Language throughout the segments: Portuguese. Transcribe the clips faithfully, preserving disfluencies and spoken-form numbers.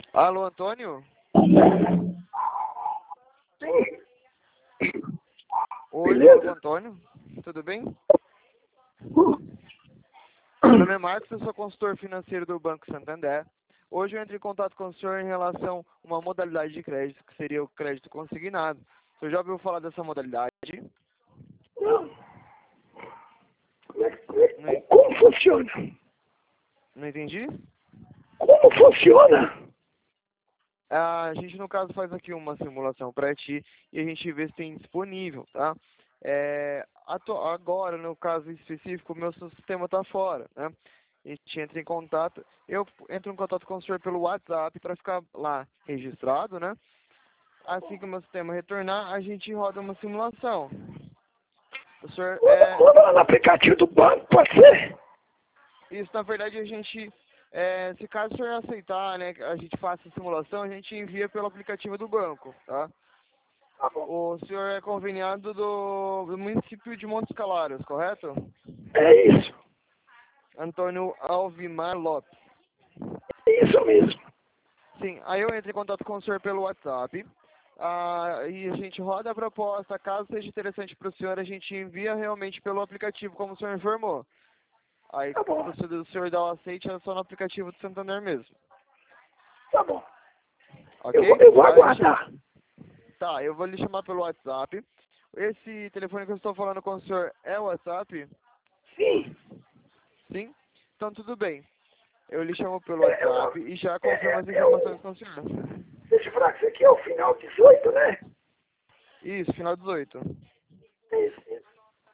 Alô, Antônio? Sim. Oi, Beleza? fala com o Antônio. Tudo bem? Meu nome é Marcos, eu sou consultor financeiro do Banco Santander. Hoje eu entro em contato com o senhor em relação a uma modalidade de crédito, que seria o crédito consignado. O senhor já ouviu falar dessa modalidade? Não. Como, é, como, é, Não, como funciona? não entendi? Como funciona? A gente, no caso, faz aqui uma simulação para ti e a gente vê se tem disponível, tá? É, atu- agora, no caso específico, o meu sistema está fora, né? A gente entra em contato, eu entro em contato com o senhor pelo WhatsApp para ficar lá registrado, né? Assim que o meu sistema retornar, a gente roda uma simulação. O senhor, é, Manda lá no aplicativo do banco, pode ser? isso, na verdade, a gente, é, se caso o senhor aceitar, né, que a gente faça a simulação, a gente envia pelo aplicativo do banco, tá? Tá bom. O senhor é conveniado do, do município de Montes Claros, correto? É isso. Antônio Alvimar Lopes. É isso mesmo. Sim, aí eu entro em contato com o senhor pelo WhatsApp. Ah, e a gente roda a proposta. Caso seja interessante para o senhor, a gente envia realmente pelo aplicativo, como o senhor informou. Aí, Tá bom. se o senhor dá o aceite, é só no aplicativo do Santander mesmo. Tá bom. Ok? Eu vou, eu vou Aí a gente- aguardar. Tá, eu vou lhe chamar pelo WhatsApp. Esse telefone que eu estou falando com o senhor é o WhatsApp? Sim. Sim? Então tudo bem. Eu lhe chamo pelo É, eu não- WhatsApp e já é, confirmo as é, é o, informações com o senhor. deixa eu falar que isso aqui é o final dezoito, né? Isso, final dezoito. É isso mesmo.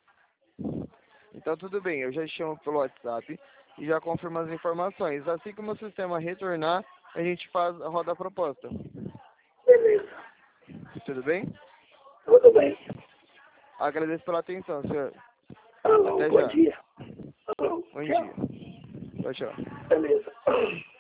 Então tudo bem, eu já chamo pelo WhatsApp e já confirmo as informações. Assim que o meu sistema retornar, a gente faz, roda a proposta. Beleza. Tudo bem? Tudo bem. Agradeço pela atenção, senhor. Alô, Até bom já. dia. Alô, Bom tchau. dia. Tchau, tchau. Beleza.